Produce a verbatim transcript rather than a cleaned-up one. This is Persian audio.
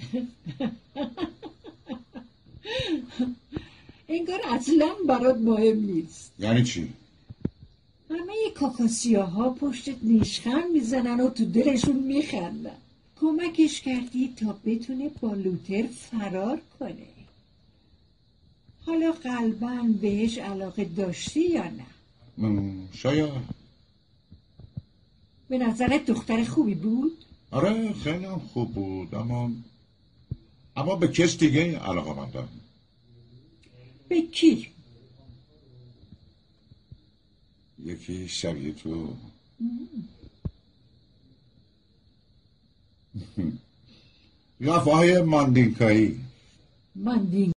انگار اصلا برات مهم نیست. یعنی چی؟ همه کاکاسیاها پشتت نیشخند میزنن و تو دلشون میخندن. کمکش کردی تا بتونه با لوتر فرار کنه. حالا قلباً بهش علاقه داشتی یا نه؟ شاید. به نظرت دختر خوبی بود؟ آره خیلی هم خوب بود، اما اما به کس دیگه علاقه مندم. به کی؟ یکی شبیه تو. قفاهای ماندینکایی. ماندین